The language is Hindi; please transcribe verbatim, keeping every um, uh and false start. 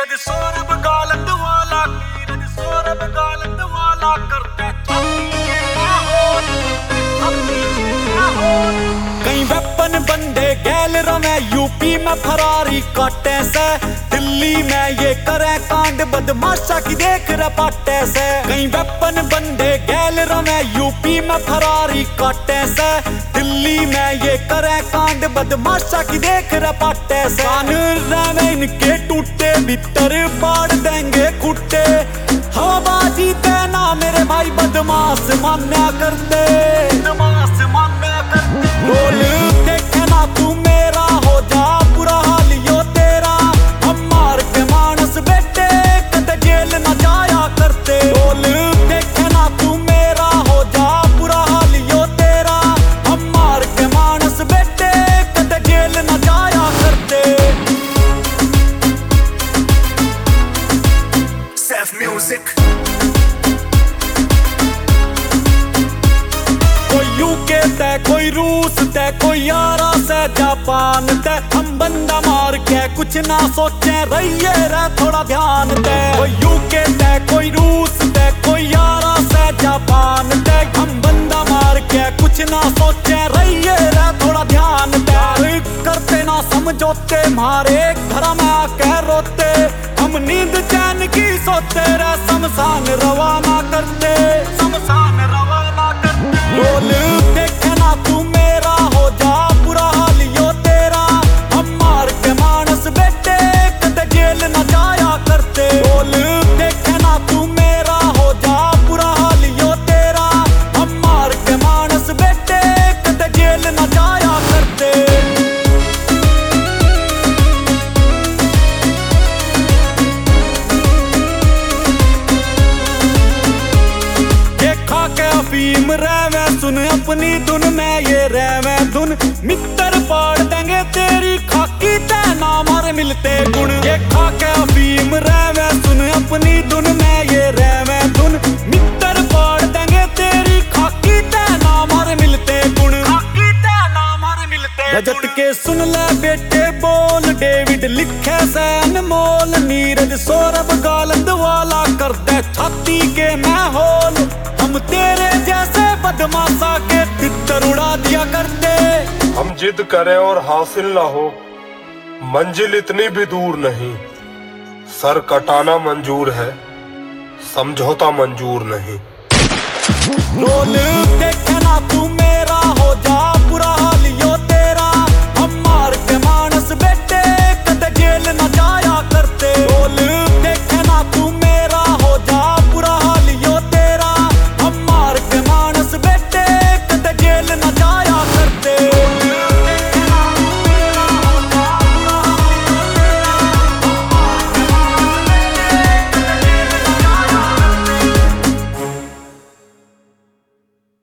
नीरज सौरभ गालत वाला नीरज सौरभ गालत वाला करते कई वेपन बंदे गैल रवे यूपी में फरारी काटे से दिल्ली में ये करे कांड बदमाशा की देख रपाटे से कई वेपन बंदे गैल रवे यूपी में फरारी काटे से दिल्ली में ये करे कांड बदमाशा की देख रपाटे से कान रवे इनके टूटे भीतर पाड़ देंगे कुट्टे हवाबाजी तेना मेरे भाई बदमाश मान्या करते बदमाश मान्या करते बोल देखे ना तू मेरा हो जा बुरा हाल यो तेरा हम मार के मानस बेटे कद जेल न जाया करते बोल देखे ना तू मेरा हो जा बुरा हाल यो तेरा हम मार के मानस बेटे कद जेल न जाया करते Self music यूके ते कोई रूस ते कोई यारा से जापान ते हम बंदा मार के कुछ ना सोचे रहिए रे थोड़ा ध्यान दे कोई यूके ते कोई रूस ते कोई यारा से जापान ते हम बंदा मार के कुछ ना सोचे रहिए रे थोड़ा ध्यान दे करते ना समझौते मारे घर में आके रोते हम नींद चैन की सोते रे शमशान रवाना करते शमशान रवाना करते बोल देखे ना तू मेरा हो जा बुरा हाल यो तेरा हम मार के मानस बेटे कद जेल न जाया करते बोल देखे ना तू मेरा हो जा बुरा हाल यो तेरा हम मार के मानस बेटे कद जेल न जाया करते देखा के अफीम रहवे सुन अपनी धुन में ये रहवे धुन मित्र पाड़ देंगे तेरी खाकी तेना मार मिलते गुण ये खा के अफीम रहवे सुन अपनी धुन में ये रहवे धुन मित्र पाड़ देंगे तेरी खाकी तेना मार मिलते गुण खाकी तेना मार मिलते रजत के सुन ले बेटे बोल डेविड लिखे से अनमोल नीरज सौरभ गालत वाला करते छाती के मैं होल हम तेरे जैसे बदमाशा के तितर उड़ा दिया करते हम जिद करें और हासिल ना हो मंजिल इतनी भी दूर नहीं सर कटाना मंजूर है समझौता मंजूर नहीं बोल देखे ना तू मेरा हो जा बुरा हाल यो तेरा हम मार के मानस बेटे कद जेल न जाया